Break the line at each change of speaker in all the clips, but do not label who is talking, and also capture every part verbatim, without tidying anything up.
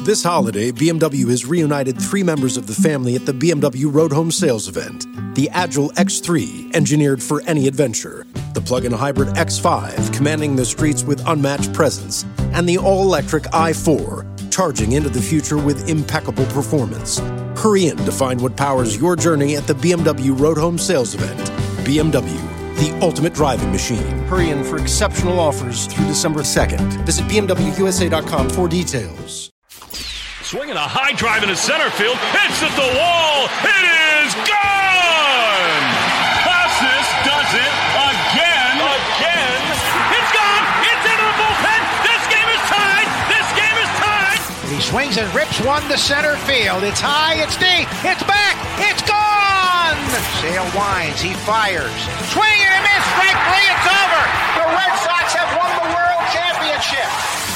This holiday, B M W has reunited three members of the family at the B M W Road Home Sales event. The Agile X three, engineered for any adventure. The plug-in hybrid X five, commanding the streets with unmatched presence. And the all-electric i four, charging into the future with impeccable performance. Hurry in to find what powers your journey at the B M W Road Home Sales event. B M W, the ultimate driving machine. Hurry in for exceptional offers through December second. Visit B M W U S A dot com for details.
Swinging a high drive into center field. Hits at the wall. It is gone! Costas does it again. Again. It's gone! It's into the bullpen! This game is tied! This game is tied!
He swings and rips one to center field. It's high, it's deep, it's back, it's gone! Sale winds, he fires. Swing and a miss, strike three, it's over! The Red Sox have won the World Championship!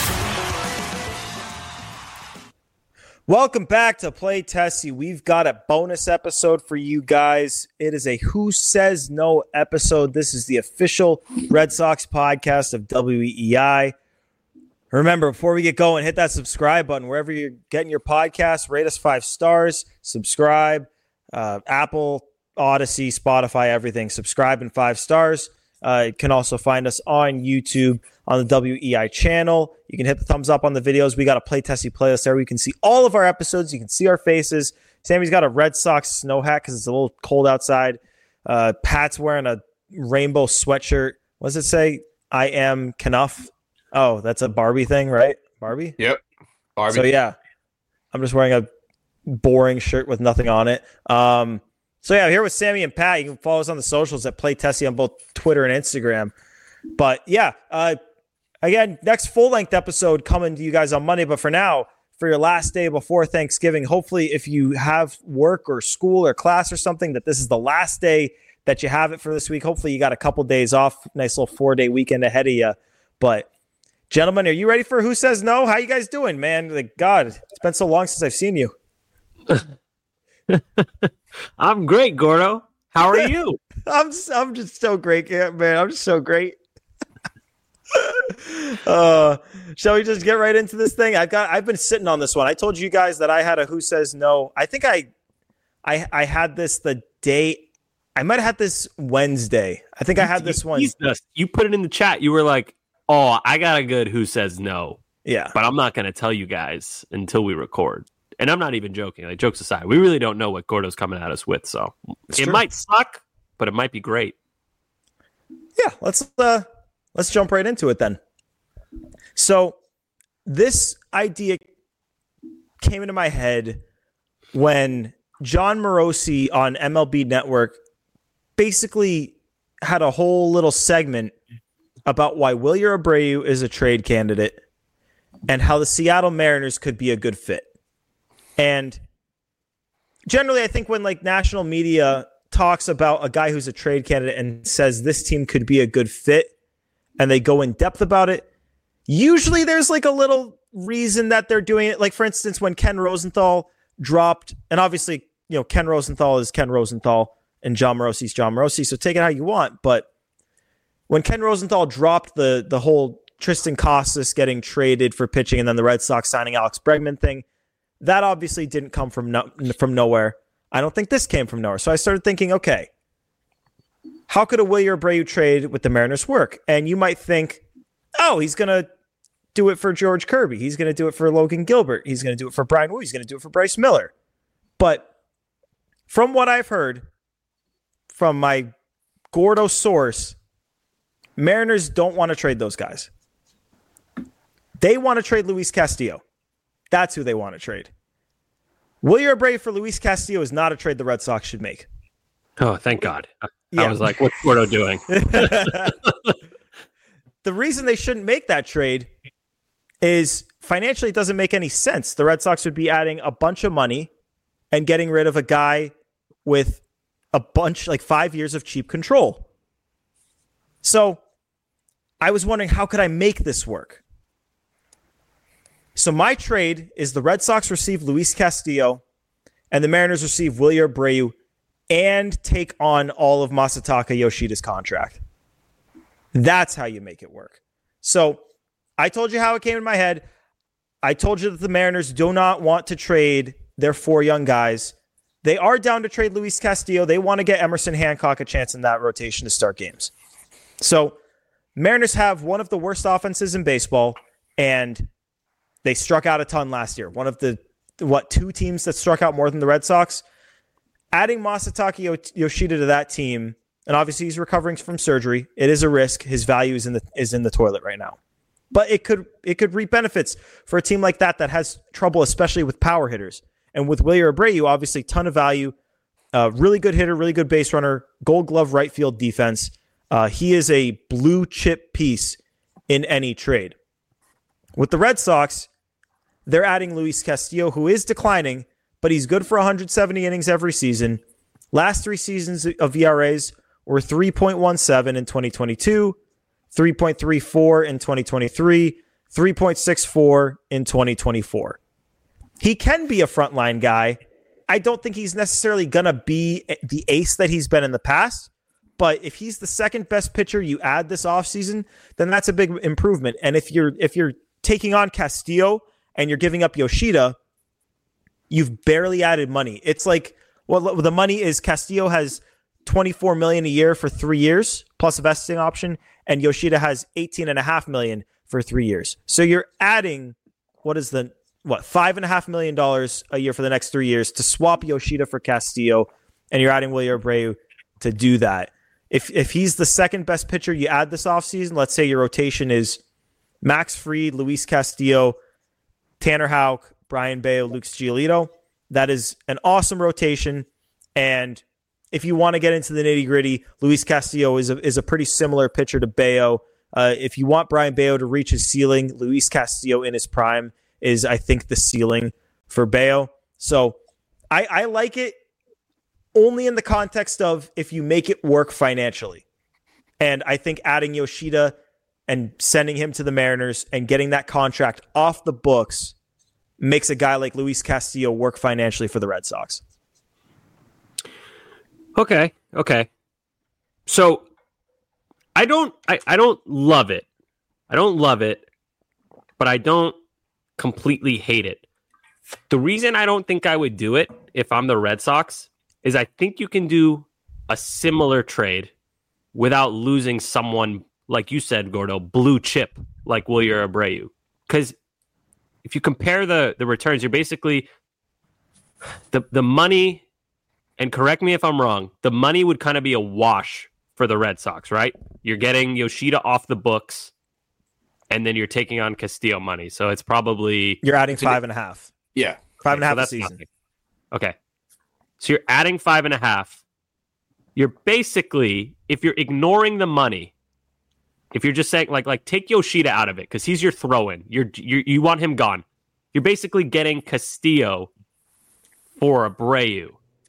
Welcome back to Play Tessie. We've got a bonus episode for you guys. It is a Who Says No episode. This is the official Red Sox podcast of W E E I. Remember, before we get going, hit that subscribe button wherever you're getting your podcast. Rate us five stars. Subscribe. Uh, Apple, Odyssey, Spotify, everything. Subscribe and five stars. Uh, you can also find us on YouTube on the W E I channel. You can hit the thumbs up on the videos. We got a Play Tessie playlist there where you can see all of our episodes. You can see our faces. Sammy's got a Red Sox snow hat because it's a little cold outside. Uh, Pat's wearing a rainbow sweatshirt. What does it say? I am Knuff. Oh, that's a Barbie thing, right? Barbie?
Yep. Barbie.
So, yeah. I'm just wearing a boring shirt with nothing on it. Um, so, yeah, I'm here with Sammy and Pat. You can follow us on the socials at Play Tessie on both Twitter and Instagram. But, yeah, uh, again, next full-length episode coming to you guys on Monday. But for now, for your last day before Thanksgiving, hopefully if you have work or school or class or something, that this is the last day that you have it for this week. Hopefully you got a couple days off, nice little four-day weekend ahead of you. But, gentlemen, are you ready for Who Says No? How you guys doing, man? Like, God, it's been so long since I've seen you.
I'm great, Gordo. How are you?
I'm I'm just so great, man. I'm just so great. uh, shall we just get right into this thing? I've got I've been sitting on this one. I told you guys that I had a Who Says No. I think I I I had this the day I might have had this Wednesday. I think I had this one.
You put it in the chat. You were like, "Oh, I got a good Who Says No."
Yeah,
but I'm not going to tell you guys until we record. And I'm not even joking. Like, jokes aside, we really don't know what Gordo's coming at us with. So
it's
it
true.
Might suck, but it might be great.
Yeah, let's uh, let's jump right into it then. So this idea came into my head when John Morosi on M L B Network basically had a whole little segment about why Wilyer Abreu is a trade candidate and how the Seattle Mariners could be a good fit. And generally, I think when like national media talks about a guy who's a trade candidate and says this team could be a good fit and they go in depth about it, usually there's like a little reason that they're doing it. Like, for instance, when Ken Rosenthal dropped, and obviously, you know, Ken Rosenthal is Ken Rosenthal and John Morosi is John Morosi, so take it how you want. But when Ken Rosenthal dropped the the whole Tristan Casas getting traded for pitching and then the Red Sox signing Alex Bregman thing, that obviously didn't come from no, from nowhere. I don't think this came from nowhere. So I started thinking, okay, how could a Wilyer Abreu trade with the Mariners work? And you might think, oh, he's going to do it for George Kirby. He's going to do it for Logan Gilbert. He's going to do it for Brian Wu. He's going to do it for Bryce Miller. But from what I've heard from my Gordo source, Mariners don't want to trade those guys. They want to trade Luis Castillo. That's who they want to trade. Wilyer Abreu for Luis Castillo is not a trade the Red Sox should make.
Oh, thank God.
Yeah.
I was like, what's Gordo doing?
The reason they shouldn't make that trade is financially it doesn't make any sense. The Red Sox would be adding a bunch of money and getting rid of a guy with a bunch, like five years of cheap control. So I was wondering, how could I make this work? So my trade is the Red Sox receive Luis Castillo and the Mariners receive Wilyer Abreu and take on all of Masataka Yoshida's contract. That's how you make it work. So I told you how it came in my head. I told you that the Mariners do not want to trade their four young guys. They are down to trade Luis Castillo. They want to get Emerson Hancock a chance in that rotation to start games. So Mariners have one of the worst offenses in baseball, and they struck out a ton last year. One of the, what, two teams that struck out more than the Red Sox. Adding Masataka Yoshida to that team, and obviously he's recovering from surgery. It is a risk. His value is in the is in the toilet right now. But it could it could reap benefits for a team like that that has trouble, especially with power hitters. And with Wilyer Abreu, obviously ton of value. Uh, really good hitter, really good base runner, Gold Glove right field defense. Uh, he is a blue chip piece in any trade. With the Red Sox, they're adding Luis Castillo, who is declining, but he's good for one hundred seventy innings every season. Last three seasons of E R As were three point one seven in twenty twenty-two, three point three four in twenty twenty-three, three point six four in twenty twenty-four. He can be a frontline guy. I don't think he's necessarily going to be the ace that he's been in the past, but if he's the second best pitcher you add this offseason, then that's a big improvement. And if you're if you're taking on Castillo and you're giving up Yoshida, you've barely added money. It's like, well, the money is Castillo has twenty-four million dollars a year for three years plus a vesting option, and Yoshida has eighteen and a half million dollars for three years. So you're adding, what is the, what, five and a half million dollars a year for the next three years to swap Yoshida for Castillo, and you're adding Wilyer Abreu to do that. If if he's the second best pitcher you add this offseason, let's say your rotation is Max Fried, Luis Castillo, Tanner Houck, Brian Bayo, Luke Giolito. That is an awesome rotation. And if you want to get into the nitty gritty, Luis Castillo is a, is a pretty similar pitcher to Bayo. Uh, if you want Brian Bayo to reach his ceiling, Luis Castillo in his prime is, I think, the ceiling for Bayo. So I, I like it only in the context of if you make it work financially. And I think adding Yoshida and sending him to the Mariners and getting that contract off the books makes a guy like Luis Castillo work financially for the Red Sox.
Okay, okay. So I don't I, I don't love it. I don't love it, but I don't completely hate it. The reason I don't think I would do it if I'm the Red Sox is I think you can do a similar trade without losing someone, like you said, Gordo, blue chip, like Wilyer Abreu. Because if you compare the, the returns, you're basically the the money, and correct me if I'm wrong, the money would kind of be a wash for the Red Sox, right? You're getting Yoshida off the books, and then you're taking on Castillo money. So it's probably...
You're adding five and a half.
Yeah.
Five and a half
so
a season.
Nothing. Okay. So you're adding five and a half. You're basically, if you're ignoring the money, if you're just saying, like, like take Yoshida out of it, because he's your throw-in. You're, you you want him gone. You're basically getting Castillo for Abreu.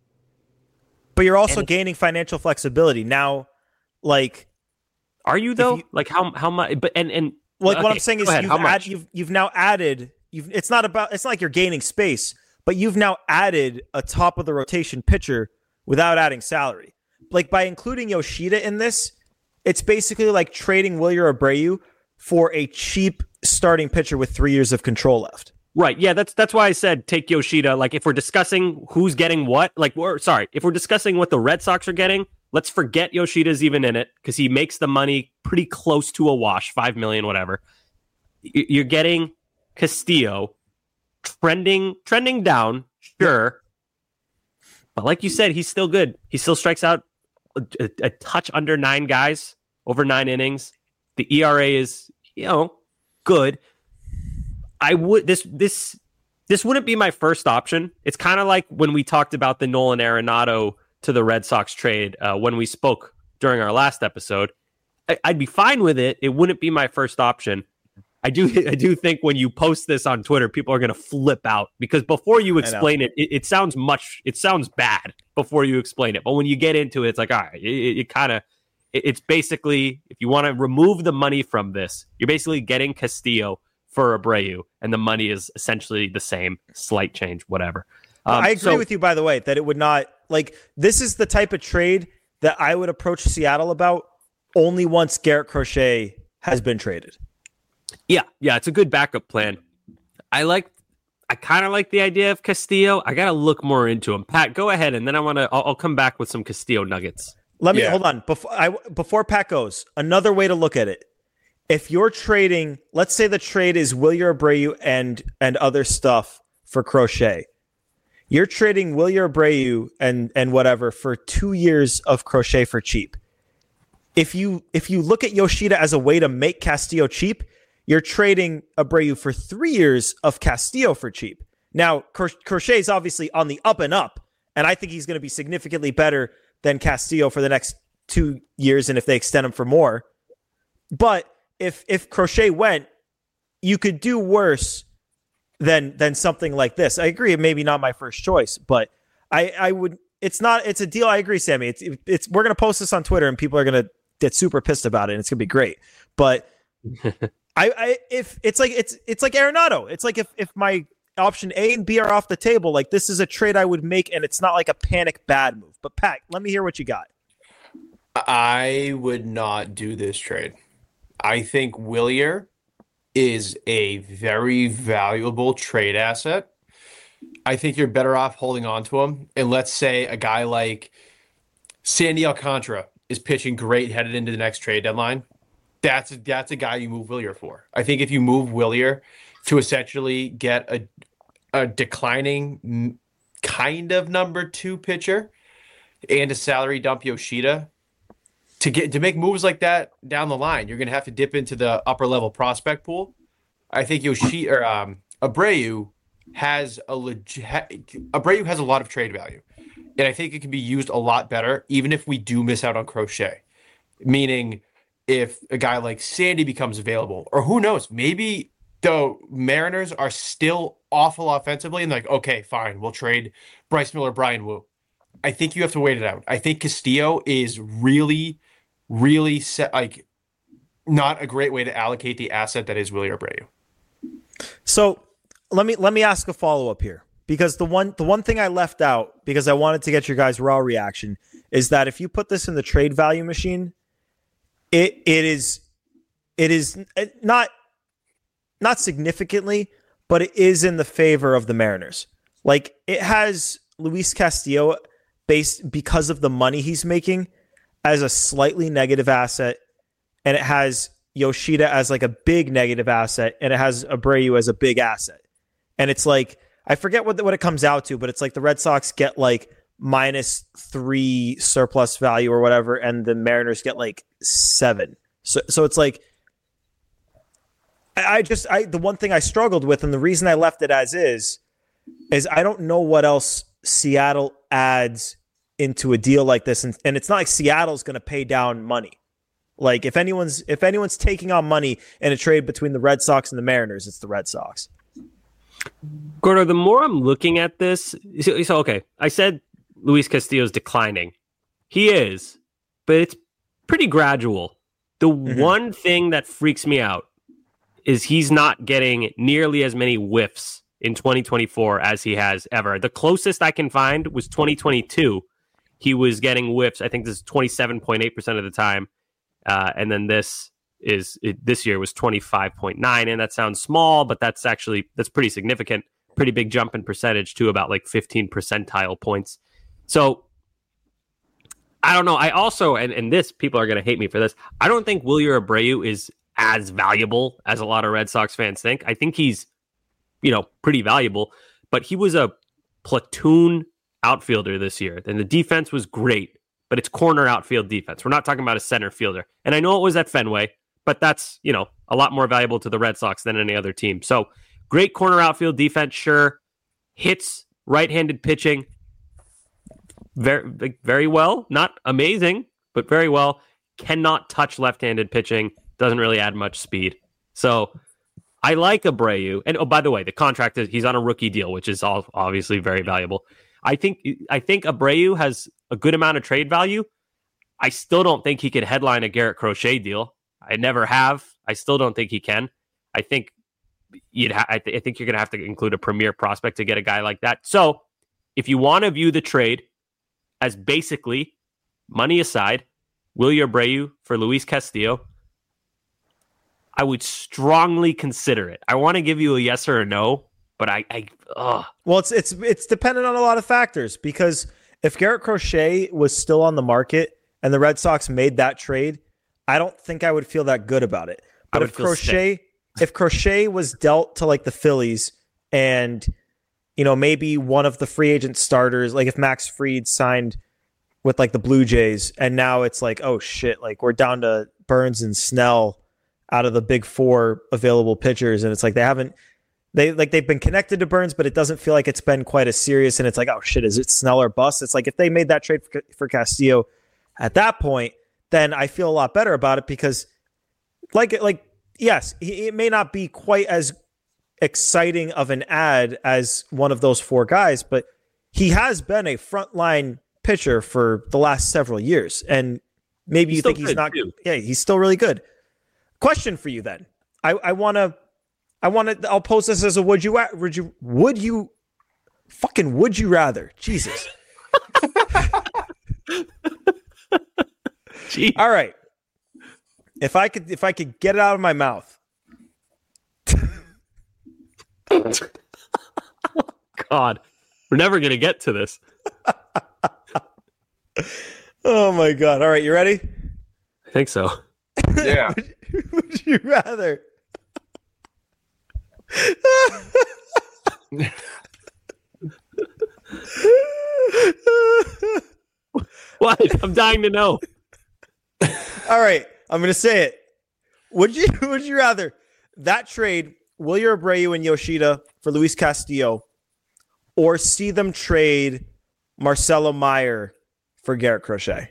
But you're also
And-
gaining financial flexibility. Now, like...
Are you, though?
you-
like, how how much... But, and, and
Like
okay,
what I'm saying is,
go ahead,
you've,
how
add,
much?
you've you've now added. You've it's not about. It's not like you're gaining space, but you've now added a top of the rotation pitcher without adding salary. Like by including Yoshida in this, it's basically like trading Wilyer Abreu for a cheap starting pitcher with three years of control left.
Right. Yeah, that's that's why I said take Yoshida. Like, if we're discussing who's getting what, like, we're sorry, if we're discussing what the Red Sox are getting, let's forget Yoshida's even in it because he makes the money pretty close to a wash, five million, whatever. Y- You're getting Castillo trending trending down, sure, but like you said, he's still good. He still strikes out a, a, a touch under nine guys over nine innings. The E R A is, you know, good. I would this this this wouldn't be my first option. It's kind of like when we talked about the Nolan Arenado to the Red Sox trade uh, when we spoke during our last episode. I, I'd be fine with it. It wouldn't be my first option. I do I do think when you post this on Twitter, people are going to flip out because before you explain it, it, it sounds much it sounds bad before you explain it. But when you get into it, it's like, all right, it, it kind of it, it's basically, if you want to remove the money from this, you're basically getting Castillo for Abreu, and the money is essentially the same, slight change, whatever. Um,
I agree
so,
with you, by the way, that it would not like this is the type of trade that I would approach Seattle about only once Garrett Crochet has been traded.
Yeah, yeah, it's a good backup plan. I like. I kind of like the idea of Castillo. I got to look more into him. Pat, go ahead, and then I want to. I'll, I'll come back with some Castillo nuggets.
Let me
Yeah.
hold on before I before Pat goes. Another way to look at it: if you're trading, let's say the trade is Wilyer Abreu and and other stuff for Crochet. You're trading Wilyer Abreu and and whatever for two years of Crochet for cheap. If you if you look at Yoshida as a way to make Castillo cheap, you're trading Abreu for three years of Castillo for cheap. Now, Cro- Crochet is obviously on the up and up, and I think he's going to be significantly better than Castillo for the next two years, and if they extend him for more. But if if Crochet went, you could do worse than than something like this. I agree, maybe not my first choice, but I I would. It's not. It's a deal. I agree, Sammy. It's it's. We're gonna post this on Twitter, and people are gonna get super pissed about it, and it's gonna be great. But I, I if it's like it's it's like Arenado. It's like if if my option A and B are off the table, like this is a trade I would make, and it's not like a panic bad move. But Pat, let me hear what you got.
I would not do this trade. I think Wilyer is a very valuable trade asset. I think you're better off holding on to him. And let's say a guy like Sandy Alcantara is pitching great headed into the next trade deadline. That's a, that's a guy you move Wilyer for. I think if you move Wilyer to essentially get a a declining kind of number two pitcher and a salary dump Yoshida, to get to make moves like that down the line, you're going to have to dip into the upper level prospect pool. I think Yoshi or um, Abreu has a legit Abreu has a lot of trade value, and I think it can be used a lot better, even if we do miss out on Crochet. Meaning, if a guy like Sandy becomes available, or who knows, maybe the Mariners are still awful offensively, and like, okay, fine, we'll trade Bryce Miller, Brian Wu. I think you have to wait it out. I think Castillo is really, really set, like not a great way to allocate the asset that is Wilyer Abreu.
So let me let me ask a follow up here, because the one the one thing I left out, because I wanted to get your guys' raw reaction, is that if you put this in the trade value machine, it it is it is not not significantly, but it is in the favor of the Mariners. Like, it has Luis Castillo based because of the money he's making as a slightly negative asset, and it has Yoshida as like a big negative asset, and it has Abreu as a big asset. And it's like, I forget what the, what it comes out to, but it's like the Red Sox get like minus three surplus value or whatever, and the Mariners get like seven. So so it's like, I, I just I the one thing I struggled with, and the reason I left it as is, is I don't know what else Seattle adds into a deal like this, and, and it's not like Seattle's going to pay down money. Like, if anyone's if anyone's taking on money in a trade between the Red Sox and the Mariners, it's the Red Sox.
Gordo, the more I'm looking at this, so, so okay, I said Luis Castillo's declining. He is, but it's pretty gradual. The mm-hmm. one thing that freaks me out is he's not getting nearly as many whiffs in twenty twenty-four as he has ever. The closest I can find was twenty twenty-two. He was getting whiffs. I think this is twenty-seven point eight percent of the time. Uh, and then this is it, this year was twenty-five point nine, and that sounds small, but that's actually that's pretty significant. Pretty big jump in percentage to about like fifteen percentile points. So I don't know. I also, and, and this, people are going to hate me for this, I don't think Wilyer Abreu is as valuable as a lot of Red Sox fans think. I think he's, you know, pretty valuable, but he was a platoon outfielder this year, and the defense was great. But it's corner outfield defense. We're not talking about a center fielder. And I know it was at Fenway, but that's, you know, a lot more valuable to the Red Sox than any other team. So great corner outfield defense, sure. Hits right-handed pitching very, very well. Not amazing, but very well. Cannot touch left-handed pitching. Doesn't really add much speed. So I like Abreu. And oh, by the way, the contract is he's on a rookie deal, which is all obviously very valuable. I think I think Abreu has a good amount of trade value. I still don't think he could headline a Garrett Crochet deal. I never have. I still don't think he can. I think you'd. Ha- I, th- I think you're going to have to include a premier prospect to get a guy like that. So, if you want to view the trade as basically money aside, Wilyer Abreu for Luis Castillo, I would strongly consider it. I want to give you a yes or a no, but I, I ugh.
Well, it's it's it's dependent on a lot of factors, because if Garrett Crochet was still on the market and the Red Sox made that trade, I don't think I would feel that good about it. But if Crochet, sick. if Crochet was dealt to like the Phillies, and you know maybe one of the free agent starters, like if Max Fried signed with like the Blue Jays, and now it's like, oh shit, like we're down to Burns and Snell out of the big four available pitchers, and it's like they haven't they like they've been connected to Burns, but it doesn't feel like it's been quite as serious, and it's like, oh shit, is it Snell or bust? It's like if they made that trade for, for Castillo at that point, then I feel a lot better about it, because like like yes, it may not be quite as exciting of an ad as one of those four guys, but he has been a frontline pitcher for the last several years, and maybe he's you think he's not too. Yeah, he's still really good. Question for you then. I, I want to I want to I'll pose this as a would you would you would you fucking would you rather. Jesus. All right. If I could if I could get it out of my mouth.
God. We're never going to get to this.
Oh my God. All right, you ready?
I think so.
Yeah.
would, would you rather?
What? I'm dying to know.
All right, I'm going to say it. Would you would you rather that trade Wilyer Abreu and Yoshida for Luis Castillo, or see them trade Marcelo Meyer for Garrett Crochet?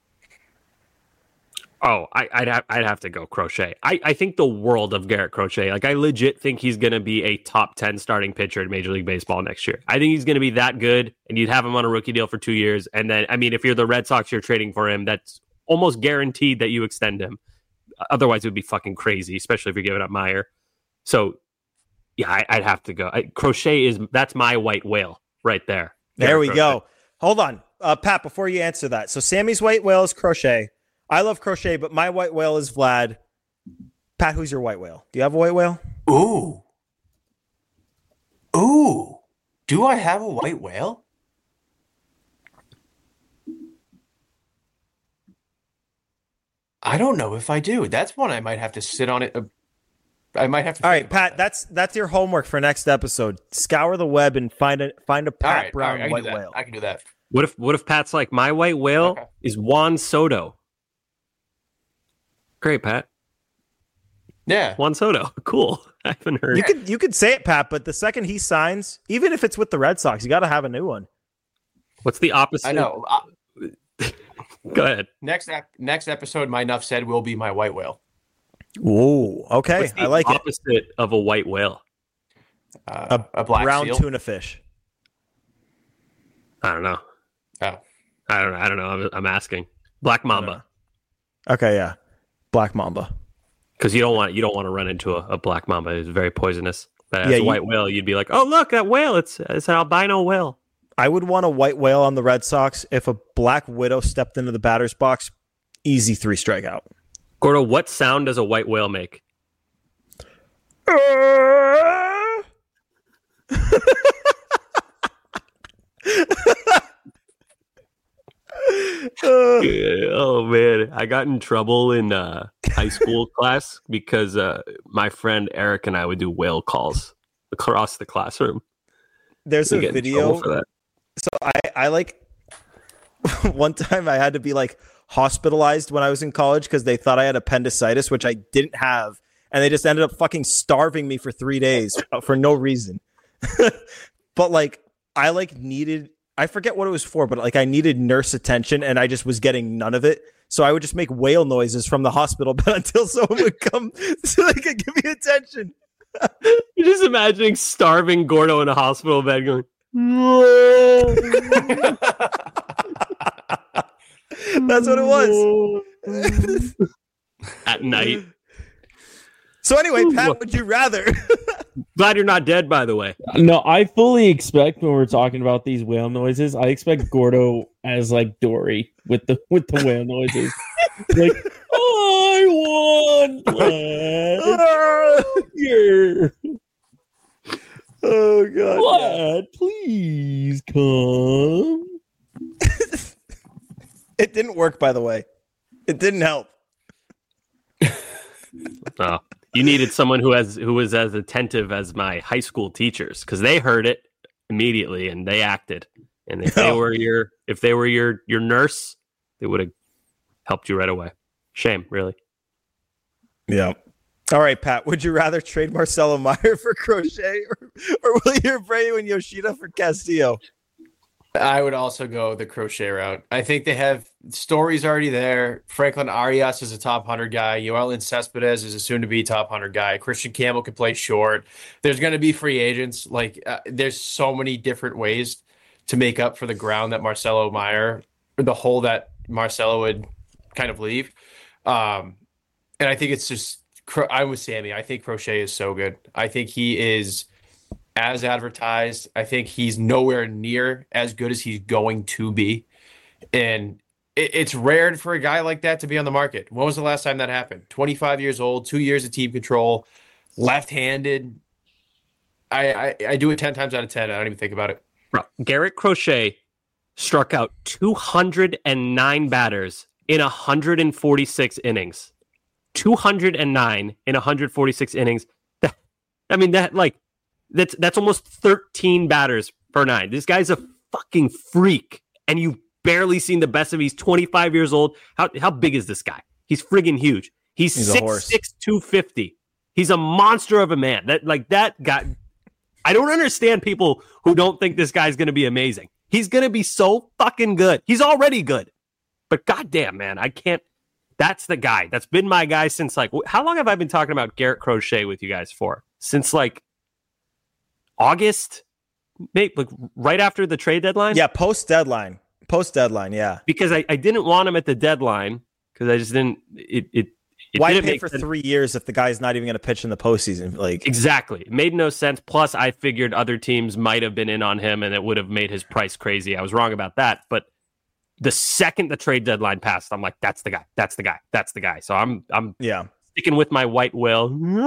Oh, I, I'd have I'd have to go Crochet. I, I think the world of Garrett Crochet. Like, I legit think he's going to be a top ten starting pitcher in Major League Baseball next year. I think he's going to be that good, and you'd have him on a rookie deal for two years. And then, I mean, if you're the Red Sox, you're trading for him. That's almost guaranteed that you extend him. Otherwise, it would be fucking crazy, especially if you're giving up Meyer. So, yeah, I, I'd have to go. I, Crochet is that's my white whale right there.
There
Garrett
we
Crochet.
go. Hold on, uh, Pat. Before you answer that, so Sammy's white whale is Crochet. I love Crochet, but my white whale is Vlad. Pat, who's your white whale? Do you have a white whale?
Ooh. Ooh. Do I have a white whale? I don't know if I do. That's one I might have to sit on it. I might have to.
All right, Pat. That. That's that's your homework for next episode. Scour the web and find a find a Pat
all right,
Brown
all right, I
white
can do that.
whale.
I can do that.
What if what if Pat's like, my white whale
Okay.
is Juan Soto? Great, Pat.
Yeah.
Juan Soto. Cool. I haven't heard.
You could you could say it, Pat, but the second he signs, even if it's with the Red Sox, you got to have a new one.
What's the opposite?
I know. Uh,
Go ahead.
next ep- next episode, my Nuff said will be my white whale.
Whoa. Okay,
What's the
I like it.
opposite of a white whale?
Uh, a, a black
Brown
seal.
tuna fish.
I don't know.
Oh.
I don't know. I don't know. I'm, I'm asking. Black mamba.
Okay, yeah, black mamba.
Because you don't want you don't want to run into a, a black mamba. It's very poisonous. But as
Yeah,
a
you-
white whale, you'd be like, oh look, that whale. It's it's an albino whale.
I would want a white whale on the Red Sox. If a black widow stepped into the batter's box, easy three strikeout.
Gordo, what sound does a white whale make? Oh man, I got in trouble in uh, high school class because uh, my friend Eric and I would do whale calls across the classroom.
There's
We
a
get in
video.
trouble for that.
So I, I like one time I had to be like hospitalized when I was in college because they thought I had appendicitis, which I didn't have. And they just ended up fucking starving me for three days for no reason. But like, I like needed, I forget what it was for, but like I needed nurse attention and I just was getting none of it. So I would just make whale noises from the hospital bed until someone would come so they could give me attention.
You're just imagining starving Gordo in a hospital bed going,
That's what it was.
at night.
So anyway, Pat, would you rather?
Glad you're not dead, by the way.
No, I fully expect when we're talking about these whale noises, I expect Gordo as like Dory with the with the whale noises. Like, I on, Vlad. Here.
Oh god.
Vlad, please come.
It didn't work, by the way. It didn't help.
Oh, you needed someone who has who was as attentive as my high school teachers, because they heard it immediately and they acted. And if they
Oh.
were your if they were your your nurse, they would have helped you right away. Shame, really.
Yeah. All right, Pat. Would you rather trade Marcelo Meyer for Crochet or, or Willier Abreu and Yoshida for Castillo?
I would also go the Crochet route. I think they have stories already there. Franklin Arias is a top one hundred guy. Yoelin Cespedes is a soon-to-be top one hundred guy. Christian Campbell can play short. There's going to be free agents. Like, uh, there's so many different ways to make up for the ground that Marcelo Meyer, or the hole that Marcelo would kind of leave. Um, and I think it's just, I'm with Sammy. I think Crochet is so good. I think he is as advertised. I think he's nowhere near as good as he's going to be. And it, it's rare for a guy like that to be on the market. When was the last time that happened? twenty-five years old, two years of team control, left-handed. I, I, I do it ten times out of ten. I don't even think about it.
Bro, Garrett Crochet struck out two hundred nine batters in one hundred forty-six innings. two hundred nine in one hundred forty-six innings. That, I mean, that like that's that's almost thirteen batters per nine. This guy's a fucking freak, and you've barely seen the best of him. He's twenty-five years old. How how big is this guy? He's friggin' huge. He's,
He's a
six
horse.
six, two fifty. He's a monster of a man. That like that guy. I don't understand people who don't think this guy's going to be amazing. He's going to be so fucking good. He's already good. But goddamn, man, I can't. That's the guy. That's been my guy since like, how long have I been talking about Garrett Crochet with you guys for? Since like August, maybe like right after the trade deadline.
Yeah, post deadline. Post deadline. Yeah.
Because I, I didn't want him at the deadline because I just didn't. It it, it
Why
didn't
pay
make
for
sense.
three years if the guy's not even going to pitch in the postseason? Like,
Exactly. It made no sense. Plus, I figured other teams might have been in on him and it would have made his price crazy. I was wrong about that. But the second the trade deadline passed, I'm like, that's the guy. That's the guy. That's the guy. So I'm I'm
yeah.
sticking with my white whale.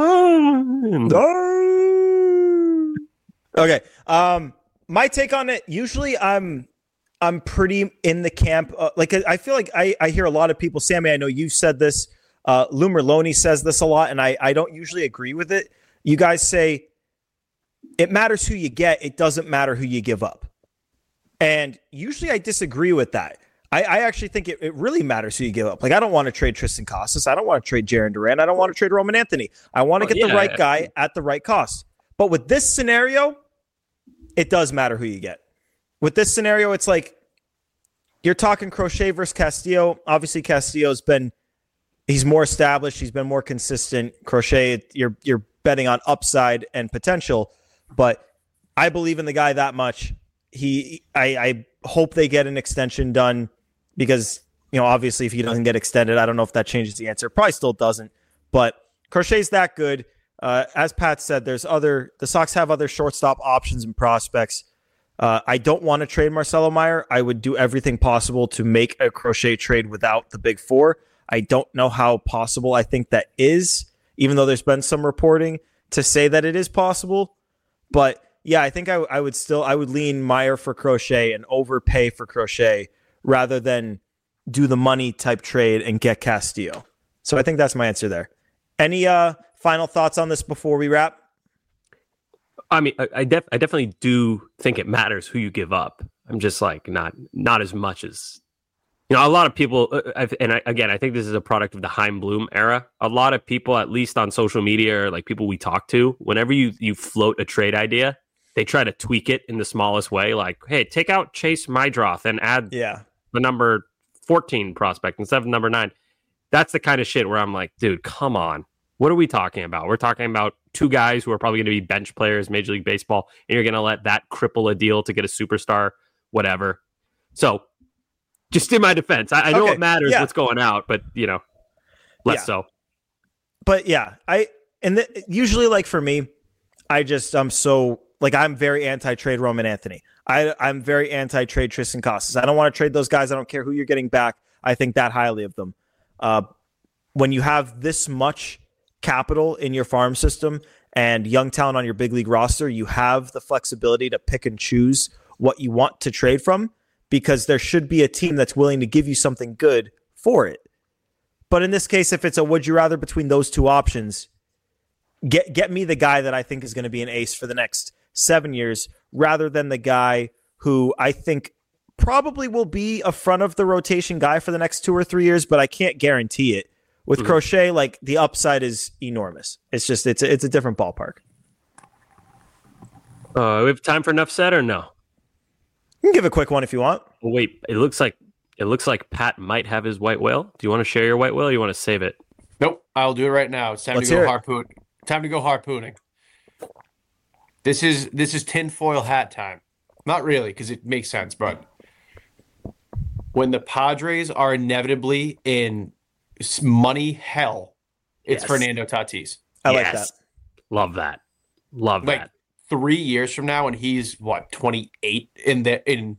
Okay. Um, my take on it. Usually, I'm I'm pretty in the camp. Uh, like, I feel like I I hear a lot of people. Sammy, I know you've said this. Uh, Lou Merloni says this a lot, and I I don't usually agree with it. You guys say it matters who you get. It doesn't matter who you give up. And usually I disagree with that. I, I actually think it, it really matters who you give up. Like, I don't want to trade Tristan Casas. I don't want to trade Jarren Duran. I don't want to trade Roman Anthony. I want to
Oh,
get the
yeah.
right guy at the right cost. But with this scenario, it does matter who you get. With this scenario, it's like you're talking Crochet versus Castillo. Obviously, Castillo's been he's more established. He's been more consistent. Crochet, you're you're betting on upside and potential. But I believe in the guy that much. He, I, I hope they get an extension done because, you know, obviously if he doesn't get extended, I don't know if that changes the answer. Probably still doesn't. But Crochet's that good. Uh, as Pat said, there's other. The Sox have other shortstop options and prospects. Uh, I don't want to trade Marcelo Meyer. I would do everything possible to make a Crochet trade without the big four. I don't know how possible I think that is, even though there's been some reporting to say that it is possible. But yeah, I think I, I would still I would lean Meyer for Crochet and overpay for Crochet rather than do the money type trade and get Castillo. So I think that's my answer there. Any uh, final thoughts on this before we wrap?
I mean, I, I, def- I definitely do think it matters who you give up. I'm just like not not as much as, you know, a lot of people, uh, I've, and I, again, I think this is a product of the Heim Bloom era. A lot of people, at least on social media or like people we talk to, whenever you you float a trade idea, they try to tweak it in the smallest way. Like, hey, take out Chase Mydroth and add
Yeah.
the number fourteen prospect instead of number nine. That's the kind of shit where I'm like, dude, come on. What are we talking about? We're talking about two guys who are probably going to be bench players, Major League Baseball, and you're going to let that cripple a deal to get a superstar, whatever. So, just in my defense, I, I know
Okay,
it matters
yeah.
what's going out, but, you know, less
Yeah.
so.
But yeah, I and the, usually like for me, I just I'm so like I'm very anti-trade Roman Anthony. I I'm very anti-trade Tristan Casas. I don't want to trade those guys. I don't care who you're getting back. I think that highly of them. Uh, when you have this much capital in your farm system and young talent on your big league roster, you have the flexibility to pick and choose what you want to trade from, because there should be a team that's willing to give you something good for it. But in this case, if it's a would you rather between those two options, get get me the guy that I think is going to be an ace for the next seven years rather than the guy who I think probably will be a front of the rotation guy for the next two or three years, but I can't guarantee it. With mm-hmm. Crochet, like the upside is enormous. It's just it's a, it's a different ballpark.
Uh, we have time for enough said or no?
You can give a quick one if you want.
Well, wait, it looks like it looks like Pat might have his white whale. Do you want to share your white whale or you want to save it?
Nope, I'll do it right now. It's time
Let's
to go
hear it.
harpoon. Time to go harpooning. This is this is tinfoil hat time. Not really, because it makes sense, but when the Padres are inevitably in money hell, it's
Yes.
Fernando Tatis.
I
Yes.
like that.
Love that. Love
Like
that.
three years from now, and he's what twenty-eight in the in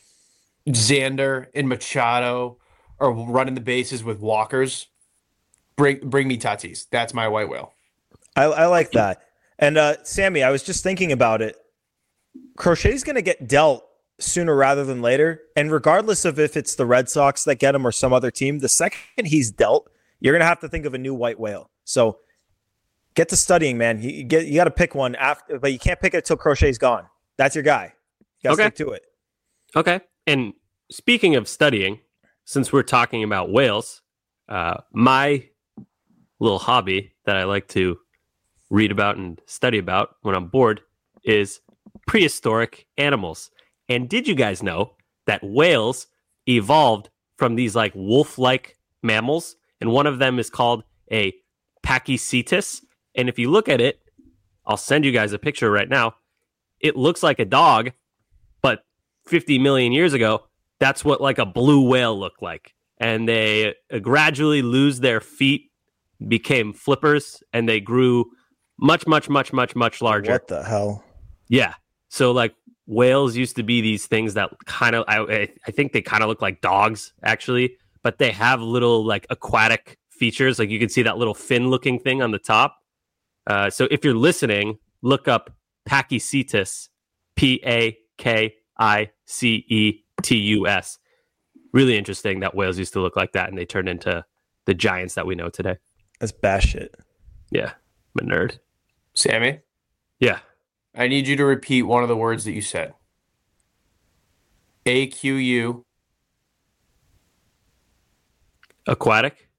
Xander and Machado are running the bases with walkers. Bring bring me Tatis. That's my white whale.
I, I like that. And uh, Sammy, I was just thinking about it. Crochet's going to get dealt sooner rather than later. And regardless of if it's the Red Sox that get him or some other team, the second he's dealt, you're going to have to think of a new white whale. So get to studying, man. You, you get you got to pick one after, but you can't pick it until Crochet's gone. That's your guy. You got to
Okay.
stick to it.
Okay. And speaking of studying, since we're talking about whales, uh, my little hobby that I like to read about and study about when I'm bored is prehistoric animals. And did you guys know that whales evolved from these like wolf-like mammals? And one of them is called a Pachycetus. And if you look at it, I'll send you guys a picture right now. It looks like a dog, but fifty million years ago, that's what like a blue whale looked like. And they uh, gradually lose their feet, became flippers, and they grew much, much, much, much, much larger.
What the hell?
Yeah. So like whales used to be these things that kind of, I, I think they kind of look like dogs actually, but they have little like aquatic features. Like you can see that little fin looking thing on the top. Uh, so if you're listening, look up Pachycetus, P A K I C E T U S. Really interesting that whales used to look like that and they turned into the giants that we know today.
That's bash shit.
Yeah. I'm a nerd.
Sammy,
Yeah.
I need you to repeat one of the words that you said. A Q U.
Aquatic.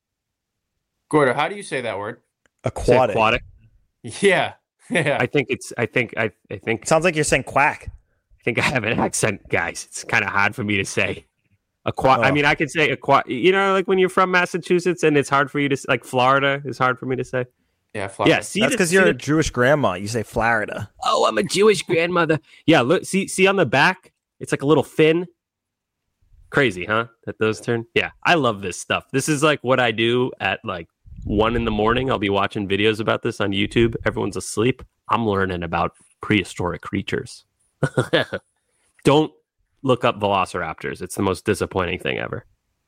Gordo, how do you say that word?
Say
Aquatic.
aquatic.
Yeah. Yeah.
I think it's, I think, I, I think,
Sounds like you're saying quack.
I think I have an accent, guys. It's kind of hard for me to say. Aqua-
Oh.
I mean, I could say aqua. You know, like when you're from Massachusetts and it's hard for you to like Florida is hard for me to say.
yeah. Florida.
Yeah, see,
That's
the-
because
see
you're
the-
a Jewish grandma. You say Florida.
oh, I'm a Jewish grandmother. Yeah, look, see, see on the back, it's like a little fin. Crazy, huh? That those turn. Yeah, I love this stuff. This is like what I do at like one in the morning. I'll be watching videos about this on YouTube. Everyone's asleep. I'm learning about prehistoric creatures. Don't look up velociraptors. It's the most disappointing thing ever.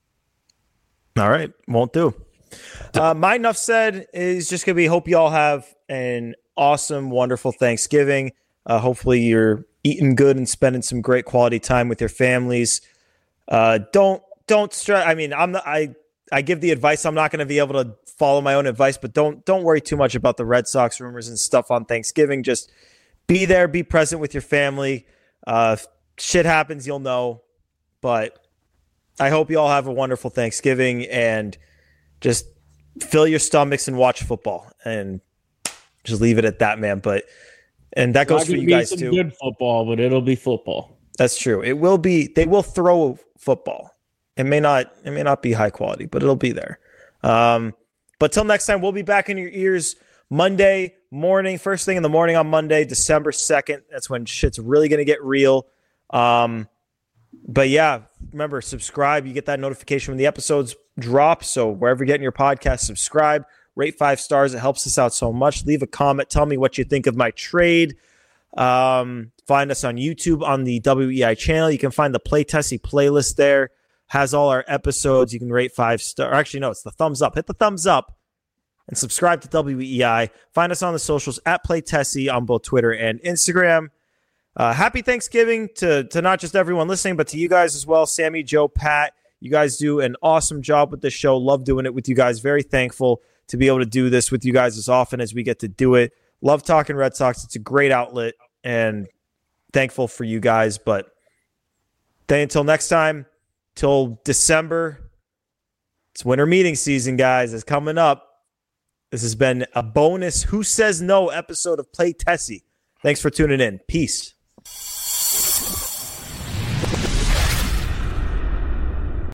All right, won't do. Uh, my enough said is just gonna be. Hope you all have an awesome, wonderful Thanksgiving. Uh, hopefully, you're eating good and spending some great quality time with your families. Uh, don't don't stress. I mean, I'm not, I I give the advice. I'm not going to be able to follow my own advice, but don't don't worry too much about the Red Sox rumors and stuff on Thanksgiving. Just be there, be present with your family. Uh, if shit happens, you'll know. But I hope you all have a wonderful Thanksgiving and just fill your stomachs and watch football and just leave it at that, man. But and that goes
Not
for
gonna
you
be
guys
some
too.
Good football, but it'll be football.
That's true. It will be. They will throw football. It may not. It may not be high quality, but it'll be there. Um, but till next time, we'll be back in your ears Monday morning, first thing in the morning on Monday, December second. That's when shit's really gonna get real. Um, but yeah, remember, subscribe. You get that notification when the episodes drop. So wherever you're getting your podcast, subscribe, rate five stars. It helps us out so much. Leave a comment. Tell me what you think of my trade. Um, find us on YouTube on the W E I channel. You can find the Play Tessie playlist there. has all our episodes. You can rate five star. Actually, no, it's the thumbs up. Hit the thumbs up and subscribe to W E I. Find us on the socials at PlayTessie on both Twitter and Instagram. Uh, happy Thanksgiving to, to not just everyone listening, but to you guys as well. Sammy, Joe, Pat, you guys do an awesome job with this show. Love doing it with you guys. Very thankful to be able to do this with you guys as often as we get to do it. Love talking Red Sox. It's a great outlet, and thankful for you guys. But then until next time, till December, it's winter meeting season, guys. It's coming up. This has been a bonus Who Says No episode of Play Tessie. Thanks for tuning in. Peace.